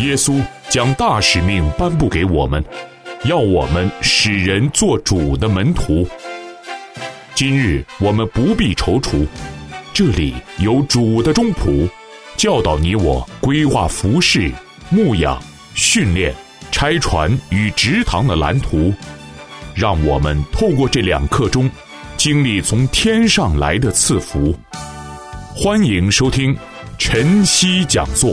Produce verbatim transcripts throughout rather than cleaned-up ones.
耶稣将大使命颁布给我们，要我们使人做主的门徒。今日我们不必踌躇，这里有主的中仆，教导你我规划服事、牧养、训练、拆船与植堂的蓝图，让我们透过这两刻钟，经历从天上来的赐福。欢迎收听晨曦讲座。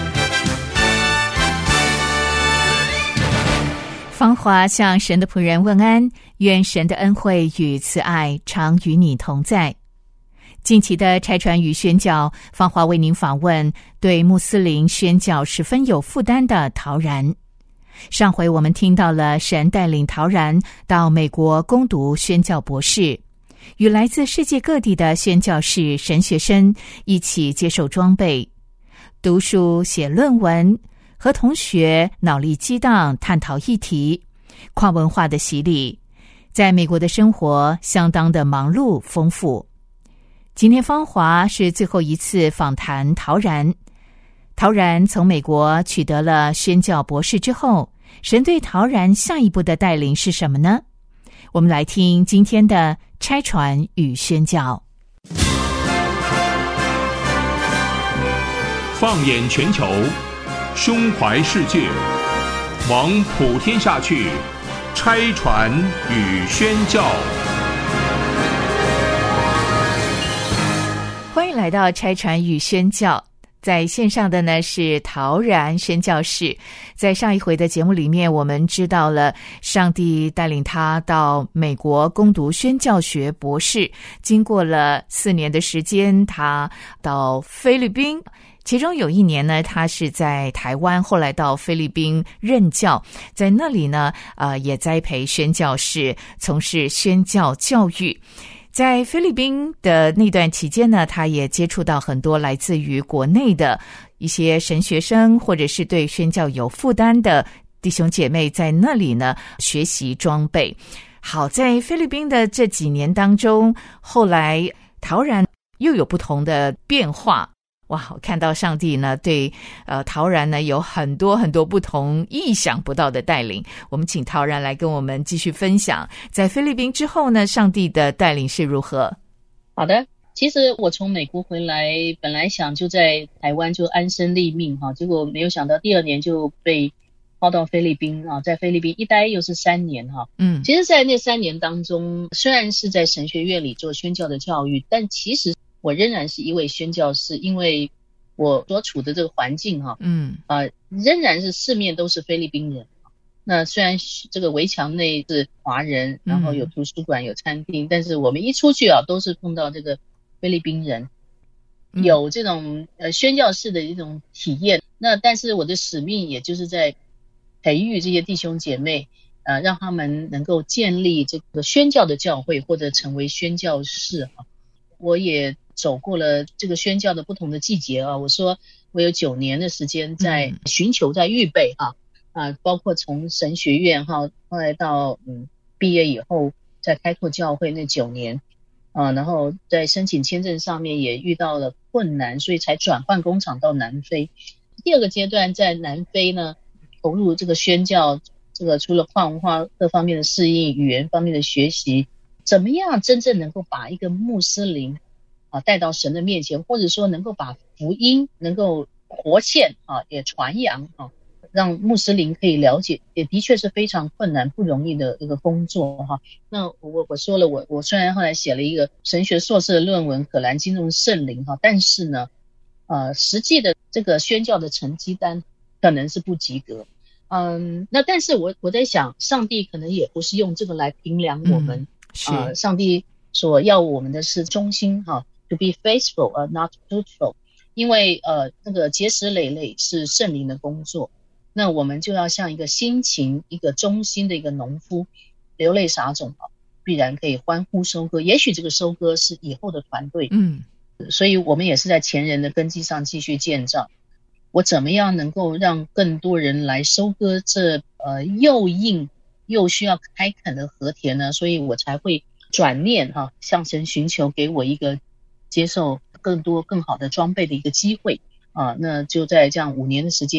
芳华向神的仆人问安，愿神的恩惠与慈爱常与你同在。近期的拆船与宣教，芳华为您访问对穆斯林宣教十分有负担的陶然。上回我们听到了神带领陶然到美国攻读宣教博士，与来自世界各地的宣教士神学生一起接受装备，读书写论文，和同学脑力激荡探讨议题，跨文化的洗礼，在美国的生活相当的忙碌丰富。今天芳华是最后一次访谈陶然。陶然从美国取得了宣教博士之后，神对陶然下一步的带领是什么呢？我们来听今天的拆船与宣教。 放眼全球，胸怀世界，往普天下去，拆船与宣教。 欢迎来到拆船与宣教。在线上的呢是陶然宣教士。在上一回的节目里面，我们知道了上帝带领他到美国攻读宣教学博士，经过了四年的时间，他到菲律宾，其中有一年呢，他是在台湾，后来到菲律宾任教，在那里呢，呃，也栽培宣教士，从事宣教教育。在菲律宾的那段期间呢，他也接触到很多来自于国内的一些神学生，或者是对宣教有负担的弟兄姐妹，在那里呢学习装备。好，在菲律宾的这几年当中，后来陶然又有不同的变化。哇，我看到上帝呢对呃陶然呢有很多很多不同意想不到的带领。我们请陶然来跟我们继续分享，在菲律宾之后呢，上帝的带领是如何？ 好的，其实我从美国回来，本来想就在台湾就安身立命哈，结果没有想到第二年就被抛到菲律宾啊，在菲律宾一待又是三年哈。嗯，其实在那三年当中，虽然是在神学院里做宣教的教育，但其实我仍然是一位宣教士，因为我所处的这个环境哈，嗯啊、呃，仍然是四面都是菲律宾人。那虽然这个围墙内是华人，然后有图书馆、有餐厅，嗯、但是我们一出去啊，都是碰到这个菲律宾人，嗯、有这种呃宣教士的一种体验。那但是我的使命也就是在培育这些弟兄姐妹，呃，让他们能够建立这个宣教的教会，或者成为宣教士啊。我也走过了这个宣教的不同的季节啊，我说我有九年的时间在寻求，在预备啊啊，包括从神学院哈，后来到嗯毕业以后在开拓教会那九年啊，然后在申请签证上面也遇到了困难，所以才转换工厂到南非。第二个阶段在南非呢，投入这个宣教，这个除了跨文化各方面的适应，语言方面的学习，怎么样真正能够把一个穆斯林啊带到神的面前，或者说能够把福音能够活现啊，也传扬啊，让穆斯林可以了解，也的确是非常困难不容易的一个工作哈。那我我说了，我我虽然后来写了一个神学硕士的论文《可兰经中圣灵》哈，但是呢，呃，实际的这个宣教的成绩单可能是不及格。嗯，那但是我我在想，上帝可能也不是用这个来评量我们。嗯呃，上帝所要我们的是忠心哈 ，to be faithful or not truthful， 因为呃那个结实累累是圣灵的工作，那我们就要像一个辛勤、一个忠心的一个农夫，流泪撒种啊，必然可以欢呼收割。也许这个收割是以后的团队，嗯，所以我们也是在前人的根基上继续建造。我怎么样能够让更多人来收割这呃又硬又需要开垦的禾田呢？所以我才会转念哈、啊，向神寻求给我一个接受更多更好的装备的一个机会啊。那就在这样五年的时间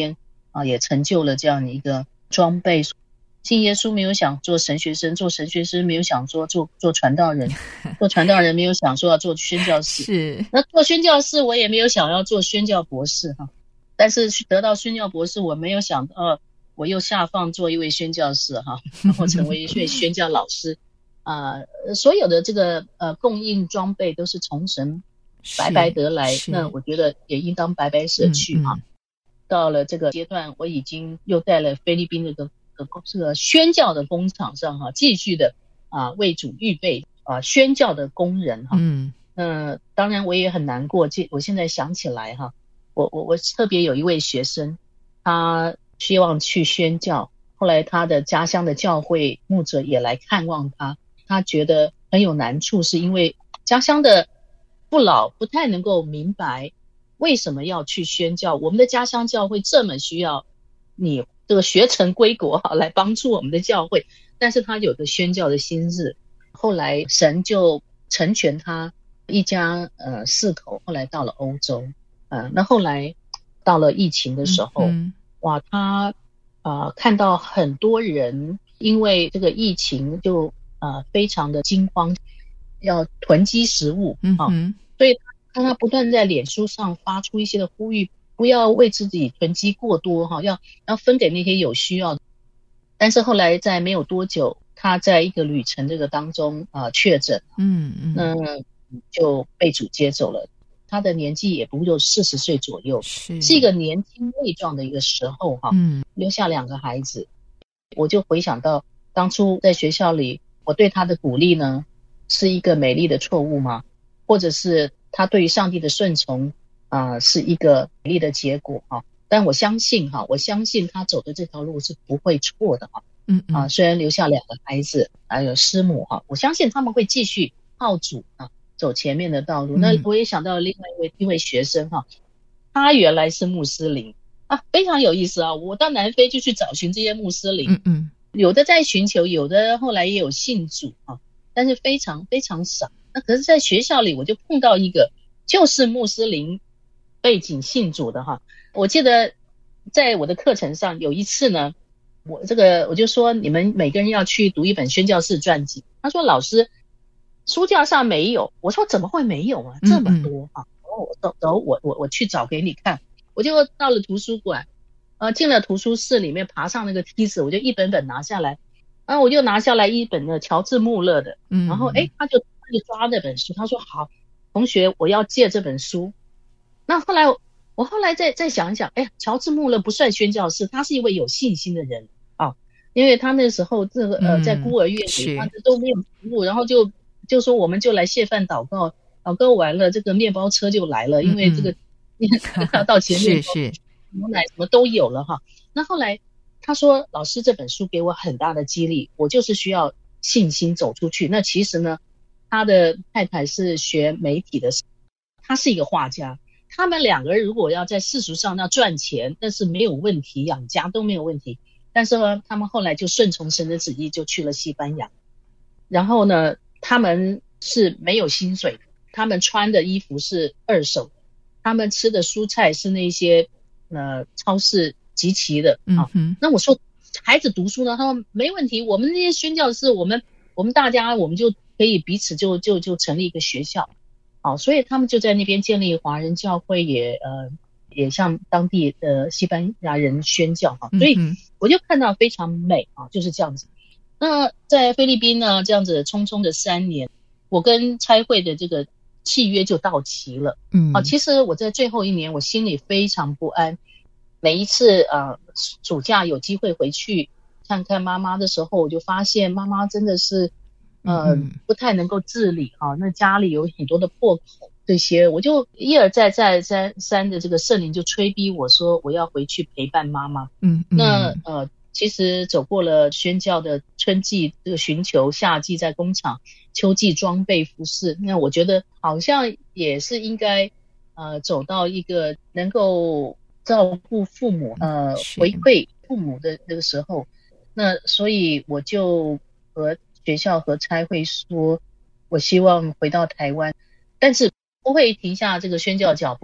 啊，也成就了这样的一个装备。信耶稣没有想做神学生，做神学生没有想说做做传道人，做传道人没有想说要做宣教士， 是那做宣教士我也没有想要做宣教博士哈，但是得到宣教博士，我没有想到、呃、我又下放做一位宣教士哈，然后成为一位宣教老师啊、呃，所有的这个呃供应装备都是从神白白得来，那我觉得也应当白白舍去哈、嗯嗯。到了这个阶段，我已经又在了菲律宾这个这个宣教的工厂上哈，继续的啊为主预备啊宣教的工人哈。嗯，呃，当然我也很难过，我现在想起来哈，我我我特别有一位学生，他希望去宣教，后来他的家乡的教会牧者也来看望他，他觉得很有难处，是因为家乡的父老不太能够明白为什么要去宣教，我们的家乡教会这么需要你这个学成归国哈，来帮助我们的教会，但是他有个宣教的心志，后来神就成全他一家呃四口，后来到了欧洲，呃，那后来到了疫情的时候，嗯、哇，他呃看到很多人因为这个疫情就呃非常的惊慌，要囤积食物啊、嗯，所以他他不断在脸书上发出一些的呼吁。不要为自己囤积过多哈，要要分给那些有需要的。但是后来在没有多久，他在一个旅程这个当中啊、呃、确诊，嗯嗯，那就被主接走了。他的年纪也不过四十岁左右，是是一个年轻力壮的一个时候哈，嗯，留下两个孩子。我就回想到当初在学校里，我对他的鼓励呢，是一个美丽的错误吗？或者是他对于上帝的顺从？啊、呃，是一个美丽的结果哈，但我相信哈，我相信他走的这条路是不会错的哈。嗯啊，虽然留下两个孩子，还有师母哈，我相信他们会继续靠主啊，走前面的道路。嗯、那我也想到另外一位一位学生哈，他原来是穆斯林啊，非常有意思啊。我到南非就去找寻这些穆斯林，嗯嗯，有的在寻求，有的后来也有信主啊，但是非常非常少。那可是在学校里，我就碰到一个就是穆斯林背景信主的哈，我记得在我的课程上有一次呢，我这个我就说你们每个人要去读一本宣教士传记，他说老师书架上没有，我说怎么会没有啊，这么多啊，然后我走走我我我去找给你看，我就到了图书馆，呃进了图书室里面，爬上那个梯子，我就一本本拿下来，然后我就拿下来一本的乔治穆勒的，然后诶他就他就抓那本书，他说好同学我要借这本书。那后来我后来再再想一想，哎，乔治穆勒不算宣教士，他是一位有信心的人啊，因为他那时候这个呃在孤儿院里，他都没有服务，然后就就说我们就来谢饭祷告，祷告完了，这个面包车就来了，因为这个要到前面是是牛奶什么都有了哈。那后来他说，老师这本书给我很大的激励，我就是需要信心走出去。那其实呢，他的太太是学媒体的，他是一个画家。他们两个人如果要在世俗上要赚钱，那是没有问题，养家都没有问题。但是呢，他们后来就顺从神的旨意，就去了西班牙。然后呢，他们是没有薪水的，他们穿的衣服是二手的，他们吃的蔬菜是那些呃超市集齐的啊。嗯、那我说孩子读书呢，他说没问题，我们这些宣教士，我们我们大家我们就可以彼此就就就成立一个学校。好，所以他们就在那边建立华人教会也，也呃也向当地的西班牙人宣教哈，所以我就看到非常美啊，就是这样子。那在菲律宾呢，这样子匆匆的三年，我跟差会的这个契约就到期了。嗯，啊，其实我在最后一年，我心里非常不安。每一次呃暑假有机会回去看看妈妈的时候，我就发现妈妈真的是。呃，不太能够自理啊，那家里有很多的破口，这些我就一而再再再三的这个圣灵就催逼我说我要回去陪伴妈妈。嗯，那呃，其实走过了宣教的春季这个寻求，夏季在工厂，秋季装备服饰，那我觉得好像也是应该呃走到一个能够照顾父母呃回馈父母的这个时候，那所以我就和学校和差会说，我希望回到台湾，但是不会停下这个宣教脚步，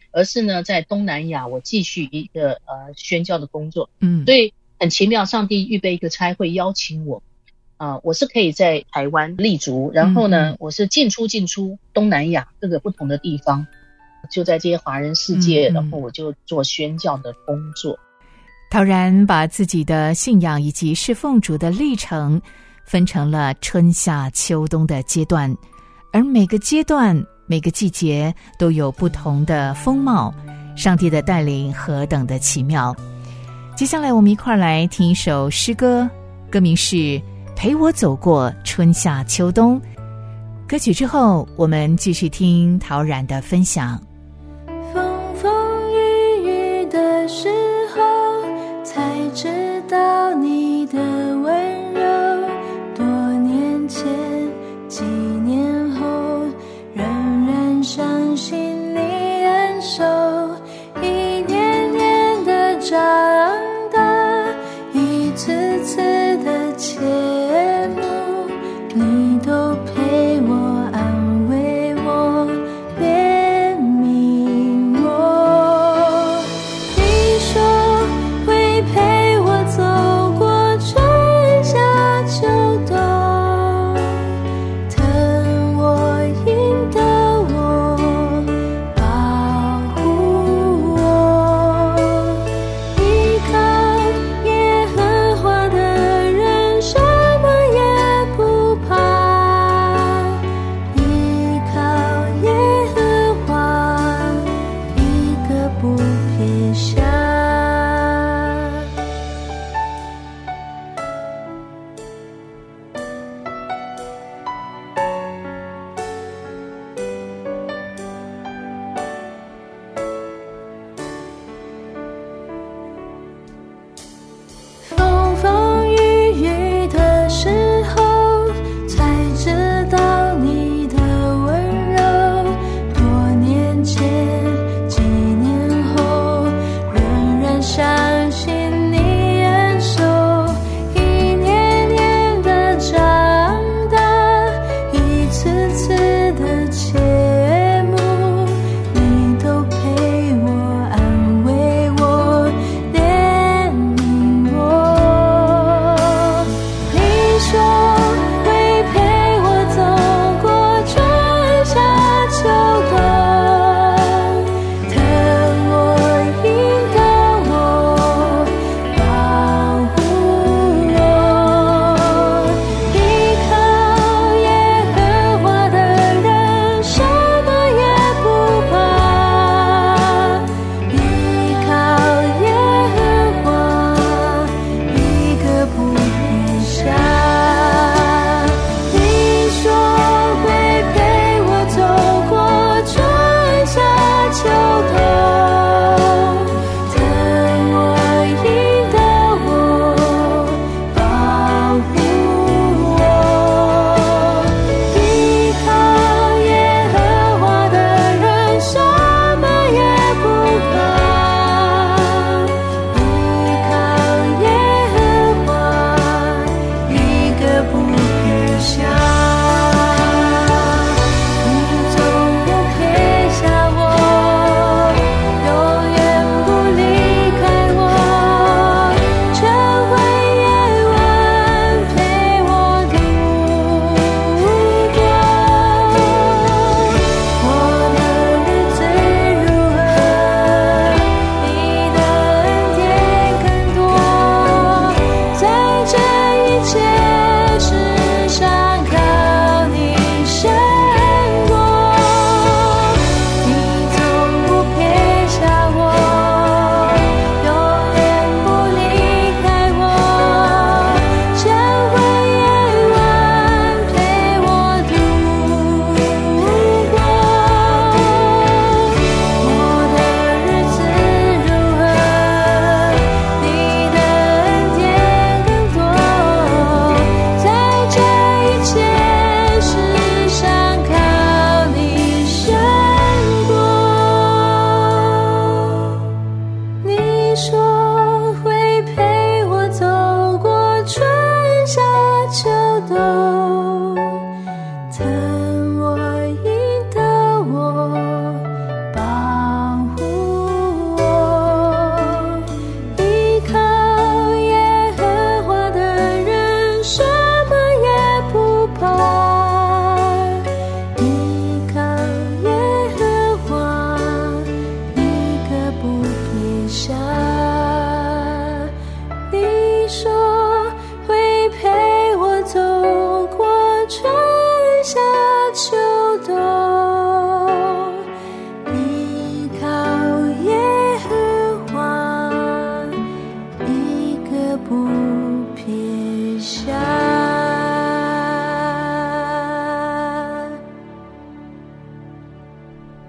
而是呢在东南亚我继续一个呃宣教的工作。 嗯， 所以很奇妙，上帝预备一个差会邀请我，啊、呃，我是可以在台湾立足，然后呢，嗯、我是进出进出东南亚各个不同的地方，就在这些华人世界，嗯、然后我就做宣教的工作。 陶然把自己的信仰以及侍奉主的历程分成了春夏秋冬的阶段，而每个阶段每个季节都有不同的风貌，上帝的带领何等的奇妙。接下来我们一块儿来听一首诗歌，歌名是《陪我走过春夏秋冬》。歌曲之后我们继续听陶然的分享。 风风雨雨的时候才知道你的温柔，多年前几年后仍然相信你恩手，一年年的长大，一次次的切慕，你都陪我安慰我怜悯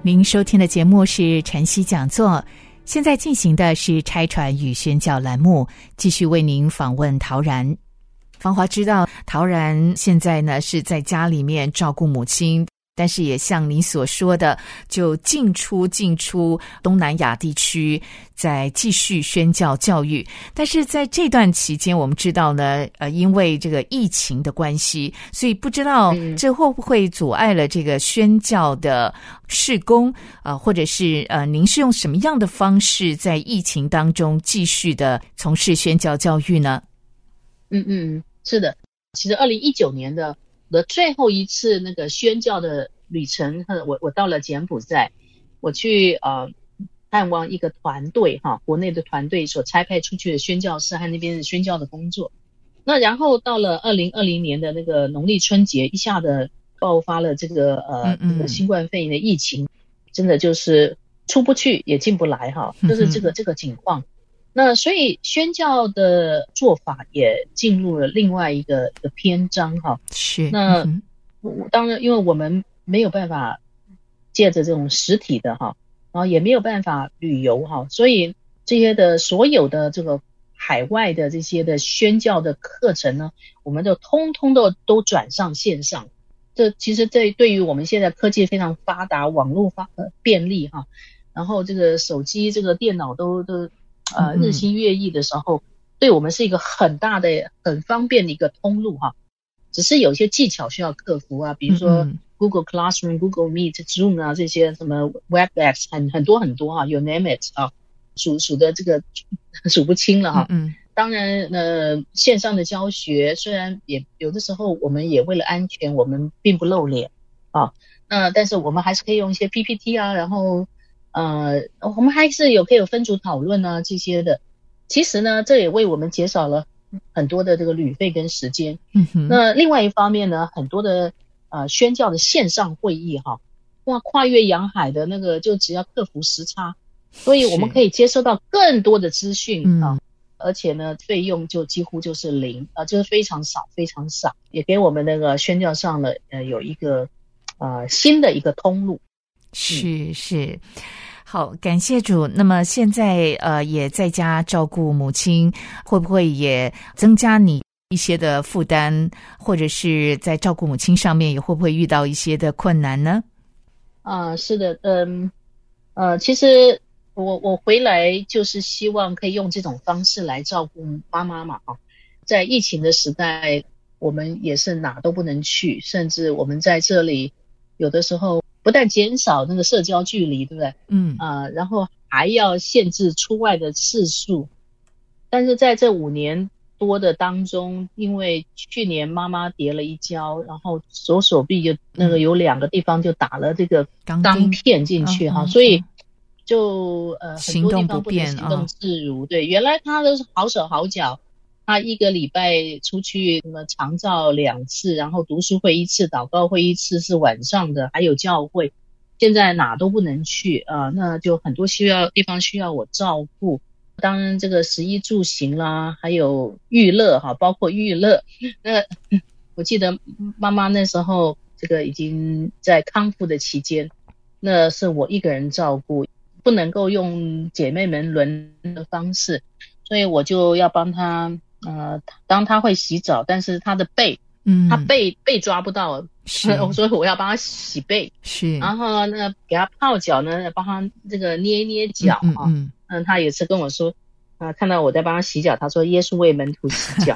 您收听的节目是晨曦讲座，现在进行的是拆传与宣教栏目，继续为您访问陶然。芳华知道陶然现在呢是在家里面照顾母亲，但是也像你所说的，就进出进出东南亚地区，在继续宣教教育。但是在这段期间，我们知道呢，呃，因为这个疫情的关系，所以不知道这会不会阻碍了这个宣教的事工，呃，或者是呃，您是用什么样的方式在疫情当中继续的从事宣教教育呢？ 嗯嗯，是的，其实二零一九年的我的最后一次那个宣教的旅程，我我到了柬埔寨，我去呃探望一个团队哈，国内的团队所差派出去的宣教士和那边的宣教的工作。那然后到了二零二零年的那个农历春节，一下子爆发了这个呃这个新冠肺炎的疫情，真的就是出不去也进不来哈，就是这个这个情况。那所以宣教的做法也进入了另外一个一个篇章哈。 是。 那、嗯、当然，因为我们没有办法借着这种实体的哈，然后也没有办法旅游哈，所以这些的所有的这个海外的这些的宣教的课程呢，我们就通通都都转上线上。这其实这对于我们现在科技非常发达，网络发便利哈，然后这个手机这个电脑都都呃日新月异的时候，对我们是一个很大的很方便的一个通路哈。只是有些技巧需要克服啊，比如说 Google Classroom、Google Meet、Zoom 啊，这些什么 WebEx 很很多很多哈 ，You name it 啊，数数的这个数不清了哈。嗯，当然呃线上的教学虽然也有的时候我们也为了安全我们并不露脸啊，那但是我们还是可以用一些 P P T 啊，然后呃我们还是有可以有分组讨论啊这些的。其实呢这也为我们减少了很多的这个旅费跟时间。嗯哼。那另外一方面呢，很多的呃宣教的线上会议哈，哇，跨越洋海的那个就只要克服时差，所以我们可以接收到更多的资讯啊，而且呢费用就几乎就是零啊，就是非常少非常少，也给我们那个宣教上了呃有一个呃新的一个通路。 是是。好，感谢主。那么现在呃也在家照顾母亲，会不会也增加你一些的负担，或者是在照顾母亲上面也会不会遇到一些的困难呢？ 啊、呃，是的，嗯呃其实我我回来就是希望可以用这种方式来照顾妈妈嘛啊，在疫情的时代，我们也是哪都不能去，甚至我们在这里有的时候不但减少那个社交距离，对不对？嗯啊、呃，然后还要限制出外的次数。但是在这五年多的当中，因为去年妈妈跌了一跤，然后左手臂就那个有两个地方就打了这个钢片进去哈、嗯，所以就呃很多地方不能行动自如。对，原来他都是好手好脚。他一个礼拜出去什么长照两次，然后读书会一次，祷告会一次是晚上的，还有教会，现在哪都不能去啊、呃，那就很多需要地方需要我照顾。当然这个食衣住行啦，还有娱乐哈，包括娱乐。那我记得妈妈那时候这个已经在康复的期间，那是我一个人照顾，不能够用姐妹们轮的方式，所以我就要帮她。呃，当他会洗澡，但是他的背，嗯，他背背抓不到，是，所以我要帮他洗背，是，然后呢，给他泡脚呢，帮他这个捏捏脚啊，嗯, 嗯, 嗯, 嗯，他也是跟我说，啊、呃，看到我在帮他洗脚，他说耶稣为门徒洗脚，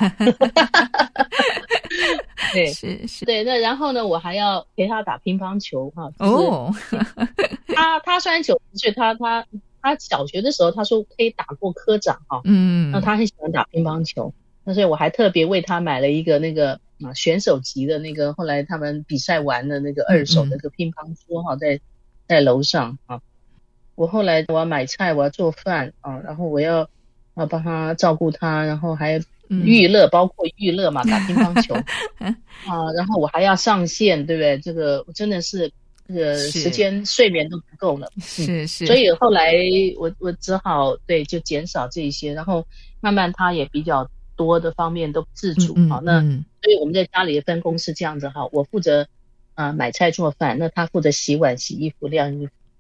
对，是是，对，那然后呢，我还要陪他打乒乓球哈，哦，他他虽然九十岁，他他。他小学的时候他说可以打过科长哈，嗯，那他很喜欢打乒乓球，那所以我还特别为他买了一个那个啊选手级的那个，后来他们比赛完的那个二手的那个乒乓桌哈，在在楼上啊。我后来我要买菜，我要做饭啊，然后我要要帮他照顾他，然后还娱乐，包括娱乐嘛，打乒乓球啊，然后我还要上线，对不对？这个真的是。这个时间睡眠都不够了，是是，所以后来我我只好对就减少这些，然后慢慢他也比较多的方面都自主好、嗯嗯，那所以我们在家里的分工是这样子哈，我负责啊、呃、买菜做饭，那他负责洗碗、洗衣服、晾衣服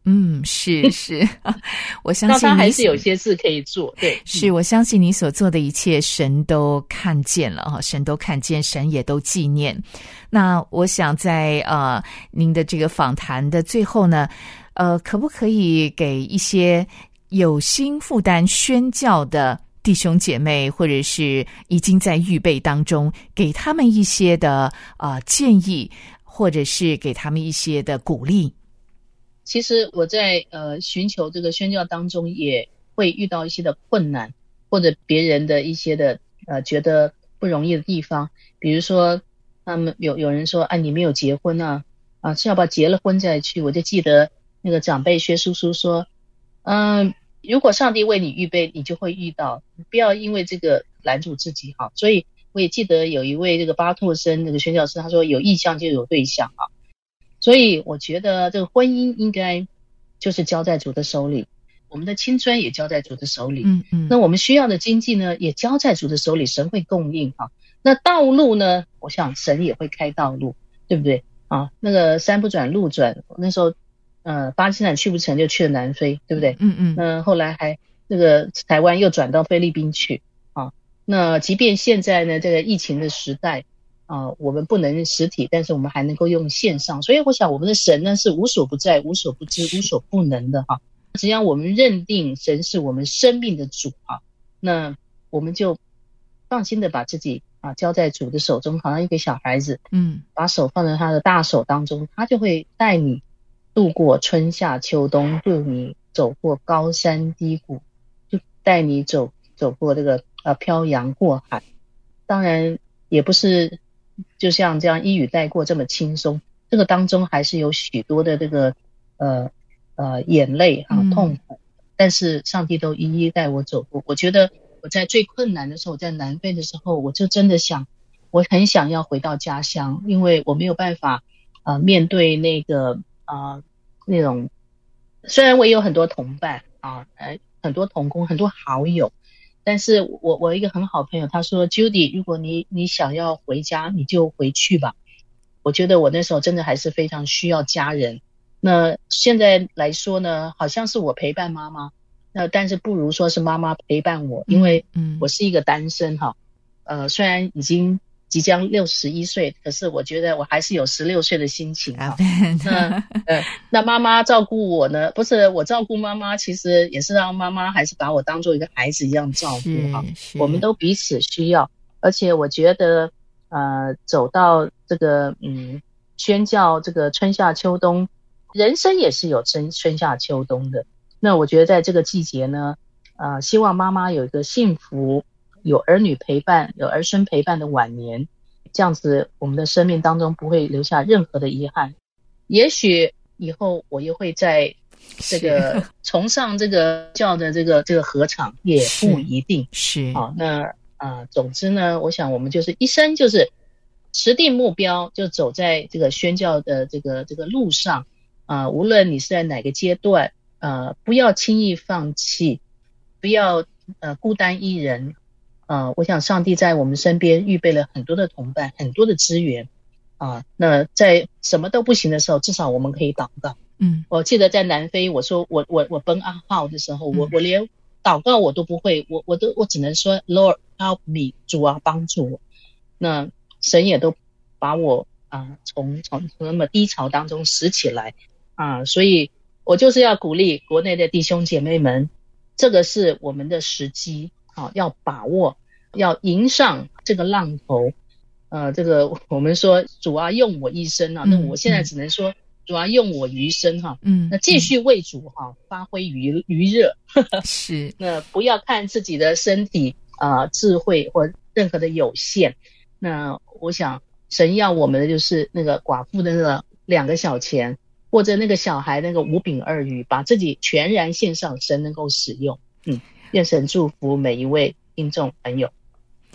嗯，是是，我相信那他还你是有些事可以做，对， 是我相信你所做的一切，神都看见了哈，神都看见，神也都纪念。那我想在呃您的这个访谈的最后呢，呃，可不可以给一些有心负担宣教的弟兄姐妹，或者是已经在预备当中，给他们一些的呃建议，或者是给他们一些的鼓励？ 其实我在呃寻求这个宣教当中，也会遇到一些的困难，或者别人的一些的呃觉得不容易的地方。比如说，他们有有人说，啊，你没有结婚啊，啊，是要不要结了婚再去？我就记得那个长辈薛叔叔说，嗯、呃，如果上帝为你预备，你就会遇到，不要因为这个拦住自己哈。所以我也记得有一位这个巴托森那个宣教师，他说有意向就有对象啊。所以我觉得这个婚姻应该就是交在主的手里，我们的青春也交在主的手里， 嗯嗯， 那我们需要的经济呢也交在主的手里，神会供应哈。那道路呢，我想神也会开道路，对不对啊？那个山不转路转，那时候呃巴基斯坦去不成就去了南非，对不对？ 嗯嗯， 那后来还那个台湾又转到菲律宾去啊。那即便现在呢这个疫情的时代啊、呃，我们不能实体，但是我们还能够用线上，所以我想我们的神呢是无所不在、无所不知、无所不能的哈。只要我们认定神是我们生命的主哈，那我们就放心的把自己啊交在主的手中，好像一个小孩子， 嗯， 把手放在他的大手当中，他就会带你度过春夏秋冬，就你走过高山低谷，就带你走走过这个呃漂洋过海。当然也不是就像这样一语带过这么轻松，这个当中还是有许多的这个呃呃眼泪哈、啊、痛苦，但是上帝都一一带我走过。我觉得我在最困难的时候，我在南非的时候，我就真的想，我很想要回到家乡，因为我没有办法呃面对那个啊、呃、那种，虽然我也有很多同伴啊，呃很多同工，很多好友。但是我我一个很好朋友他说 Judy 如果你你想要回家你就回去吧。我觉得我那时候真的还是非常需要家人。那现在来说呢，好像是我陪伴妈妈，那但是不如说是妈妈陪伴我，因为我是一个单身哈。呃虽然已经即将六十一岁，可是我觉得我还是有十六岁的心情哈。那呃那妈妈照顾我呢，不是我照顾妈妈，其实也是让妈妈还是把我当做一个孩子一样照顾哈。我们都彼此需要，而且我觉得呃走到这个嗯宣教这个春夏秋冬，人生也是有春春夏秋冬的。那我觉得在这个季节呢，呃希望妈妈有一个幸福，有儿女陪伴，有儿孙陪伴的晚年，这样子我们的生命当中不会留下任何的遗憾。也许以后我又会在这个崇尚这个教的这个这个合场，也不一定是。 好，那呃总之呢，我想我们就是一生就是持定目标，就走在这个宣教的这个这个路上啊、呃，无论你是在哪个阶段，呃不要轻易放弃，不要呃孤单一人。呃，我想上帝在我们身边预备了很多的同伴，很多的资源啊、呃。那在什么都不行的时候，至少我们可以祷告。 嗯， 我记得在南非，我说我我我奔阿号的时候，我我连祷告我都不会，我我都我只能说 Lord help me， 主啊帮助我。那神也都把我啊、呃、从从从那么低潮当中拾起来啊、呃，所以我就是要鼓励国内的弟兄姐妹们，这个是我们的时机。好，要把握，要迎上这个浪头。呃，这个我们说主啊用我一生啊，嗯、那我现在只能说、嗯、主啊用我余生哈。嗯，那继续为主哈、嗯、发挥余余热。 是， 那不要看自己的身体啊、呃、智慧或任何的有限。那我想神要我们的就是那个寡妇的那个两个小钱，或者那个小孩那个五饼二鱼，把自己全然献上，神能够使用。嗯。愿神祝福每一位听众朋友。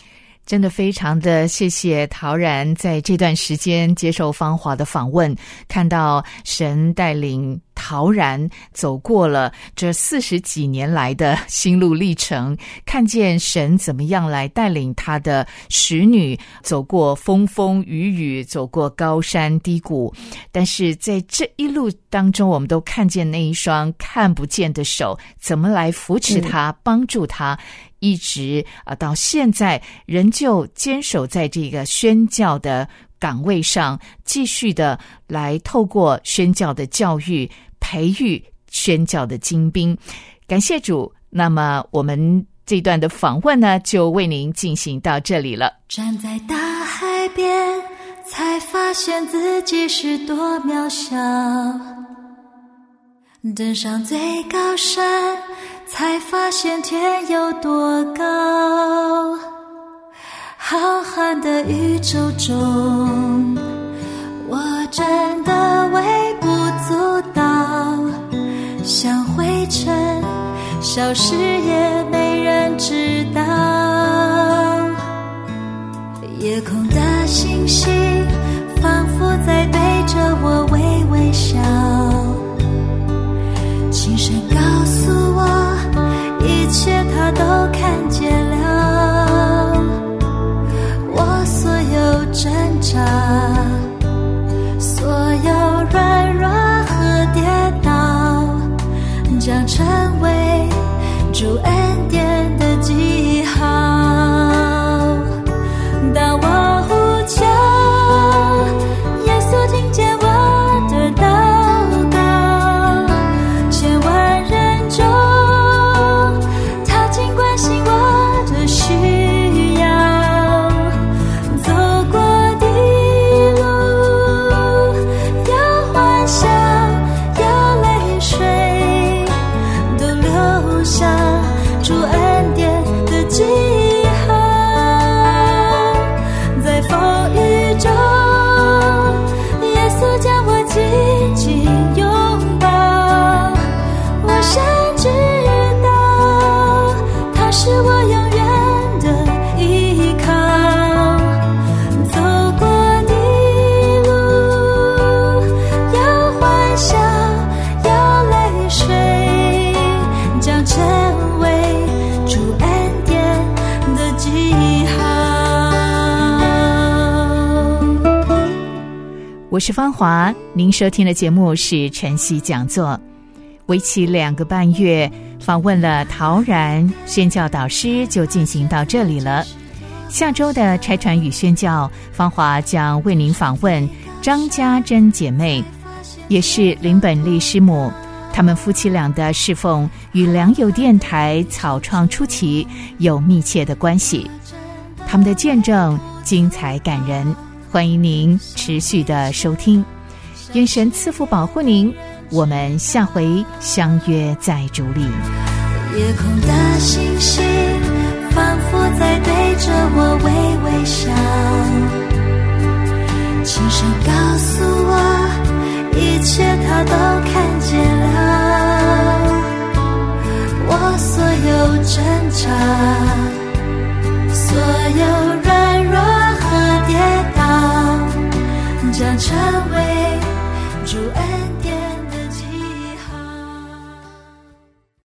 真的非常的谢谢陶然在这段时间接受芳华的访问，看到神带领陶然走过了这四十几年来的心路历程，看见神怎么样来带领他的使女走过风风雨雨，走过高山低谷，但是在这一路当中，我们都看见那一双看不见的手怎么来扶持他、嗯、帮助他，一直啊到现在仍旧坚守在这个宣教的岗位上，继续的来透过宣教的教育培育宣教的精兵。感谢主，那么我们这段的访问呢，就为您进行到这里了。 站在大海边，才发现自己是多渺小，登上最高山，才发现天有多高。浩瀚的宇宙中，我真的微不足道，像灰尘消失也没人知道。夜空的星星仿佛在对着我微微笑，轻声告诉我一切他都看见了。我所有挣扎，所有软弱和跌倒，将成为主恩典的记号。当我呼求，耶稣听见我的祷告，千万人中他尽关心我的需要。走过的路有欢笑有泪水，都留下主恩典的记号。在风雨中，耶稣将我紧紧拥抱，我深知道他是我永远的依靠。走过的路有欢笑有泪水，将成为主恩典的记号。 我是芳华，您收听的节目是晨曦讲座，为期两个半月，访问了陶然宣教导师就进行到这里了。下周的拆传与宣教，芳华将为您访问张家珍姐妹，也是林本利师母，他们夫妻俩的侍奉与良友电台草创初期有密切的关系，他们的见证精彩感人，欢迎您持续的收听。愿神赐福保护您，我们下回相约在主里。 夜空的星星仿佛在对着我微微笑，轻声告诉我一切他都看见了。我所有挣扎，所有软弱和跌倒，将成为主恩典